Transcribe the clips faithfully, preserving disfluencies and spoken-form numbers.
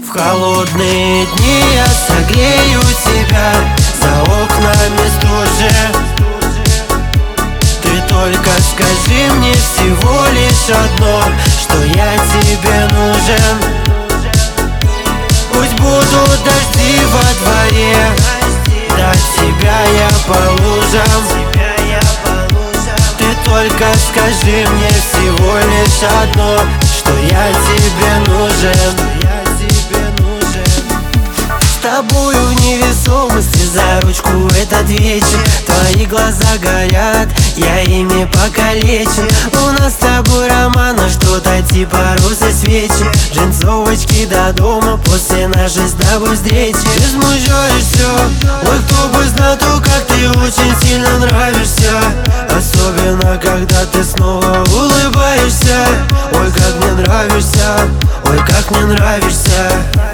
В холодные дни я согрею тебя, за окнами стужа. Ты только скажи мне всего лишь одно, что я тебе нужен. Пусть будут дожди во дворе, до тебя я по лужам. Ты только скажи мне всего лишь одно, что я тебе нужен. С тобою в невесомости за ручку этот вечер. Твои глаза горят, я ими покалечен. У нас с тобой роман, а что-то типа розы свечи. Джинсовочки до дома после нашей с тобой встречи. Ты смущаешь все, ой, кто бы знал, то как ты очень сильно нравишься. Особенно когда ты снова улыбаешься. Ой, как мне нравишься, ой, как мне нравишься.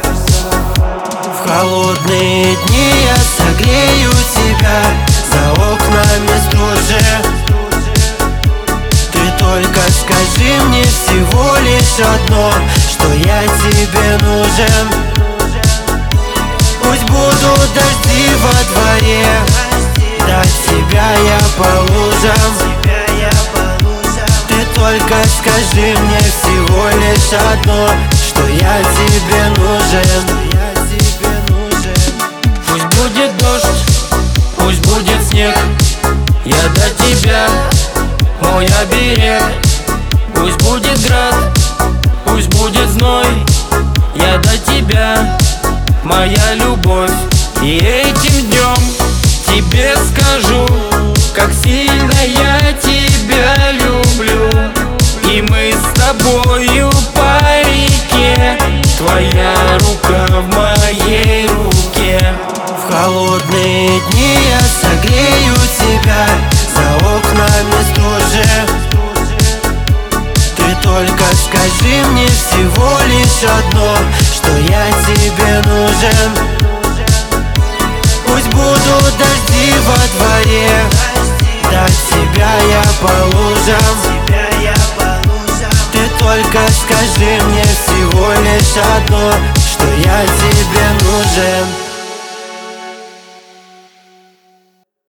В холодные дни я согрею тебя, за окнами стужа. Ты только скажи мне всего лишь одно, что я тебе нужен. Пусть будут дожди во дворе, до тебя я по лужам. Ты только скажи мне всего лишь одно, что я тебе нужен. Пусть будет дождь, пусть будет снег, я до тебя, мой оберег. Пусть будет град, пусть будет зной, я до тебя, моя любовь. И этим днем тебе скажу, как сильно я тебя люблю. И мы с тобою по реке, твоя рука в моей руке. В холодные дни я согрею тебя, за окнами стужа. Ты только скажи мне всего лишь одно, что я тебе нужен. Пусть будут дожди во дворе, до тебя я по лужам. Ты только скажи мне всего лишь одно, что я тебе нужен.